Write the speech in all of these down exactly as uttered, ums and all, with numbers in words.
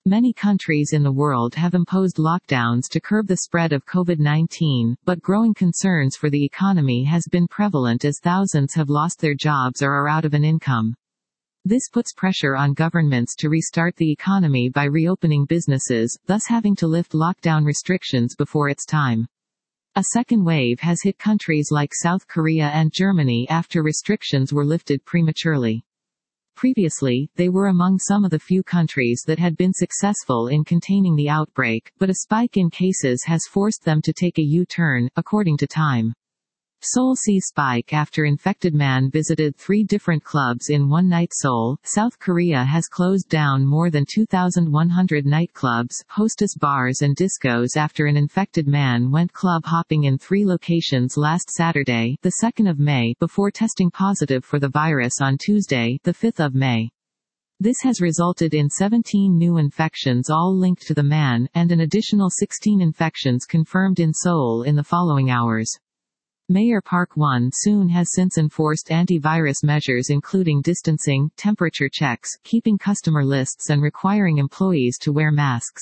Many countries in the world have imposed lockdowns to curb the spread of COVID nineteen, but growing concerns for the economy has been prevalent as thousands have lost their jobs or are out of an income. This puts pressure on governments to restart the economy by reopening businesses, thus having to lift lockdown restrictions before its time. A second wave has hit countries like South Korea and Germany after restrictions were lifted prematurely. Previously, they were among some of the few countries that had been successful in containing the outbreak, but a spike in cases has forced them to take a U-turn, according to Time. Seoul sees spike after infected man visited three different clubs in one night. Seoul, South Korea has closed down more than two thousand one hundred nightclubs, hostess bars and discos after an infected man went club hopping in three locations last Saturday, the second of May, before testing positive for the virus on Tuesday, the fifth of May. This has resulted in seventeen new infections all linked to the man, and an additional sixteen infections confirmed in Seoul in the following hours. Mayor Park Won-soon has since enforced anti-virus measures including distancing, temperature checks, keeping customer lists and requiring employees to wear masks.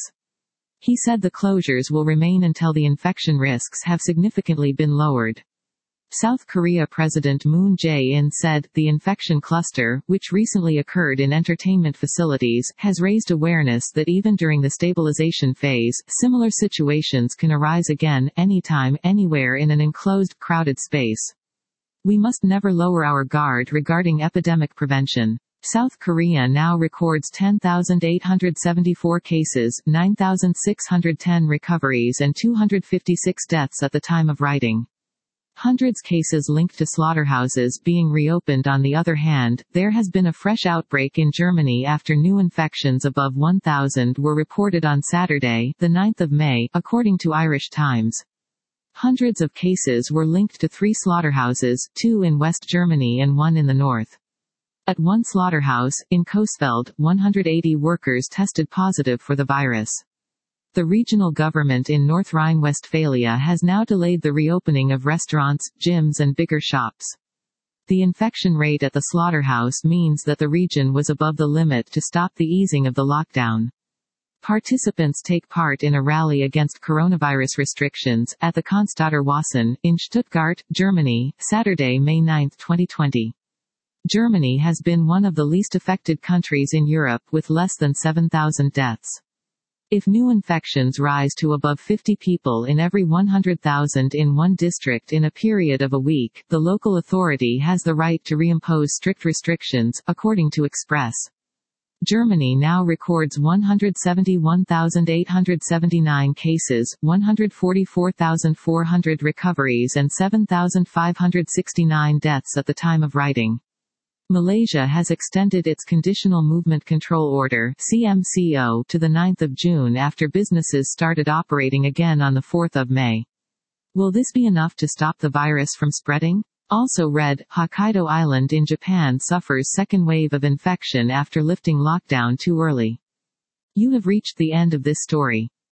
He said the closures will remain until the infection risks have significantly been lowered. South Korea President Moon Jae-in said, the infection cluster, which recently occurred in entertainment facilities, has raised awareness that even during the stabilization phase, similar situations can arise again, anytime, anywhere in an enclosed, crowded space. We must never lower our guard regarding epidemic prevention. South Korea now records ten thousand eight hundred seventy-four cases, nine thousand six hundred ten recoveries and two hundred fifty-six deaths at the time of writing. Hundreds cases linked to slaughterhouses being reopened. On the other hand, there has been a fresh outbreak in Germany after new infections above one thousand were reported on Saturday, the ninth of May, according to Irish Times. Hundreds of cases were linked to three slaughterhouses, two in West Germany and one in the north. At one slaughterhouse, in Coesfeld, one hundred eighty workers tested positive for the virus. The regional government in North Rhine-Westphalia has now delayed the reopening of restaurants, gyms and bigger shops. The infection rate at the slaughterhouse means that the region was above the limit to stop the easing of the lockdown. Participants take part in a rally against coronavirus restrictions, at the Cannstatter Wassen, in Stuttgart, Germany, Saturday, May ninth, twenty twenty. Germany has been one of the least affected countries in Europe with less than seven thousand deaths. If new infections rise to above fifty people in every one hundred thousand in one district in a period of a week, the local authority has the right to reimpose strict restrictions, according to Express. Germany now records one hundred seventy-one thousand eight hundred seventy-nine cases, one hundred forty-four thousand four hundred recoveries and seven thousand five hundred sixty-nine deaths at the time of writing. Malaysia has extended its Conditional Movement Control Order (C M C O) to the ninth of June after businesses started operating again on the fourth of May. Will this be enough to stop the virus from spreading? Also read, Hokkaido Island in Japan suffers second wave of infection after lifting lockdown too early. You have reached the end of this story.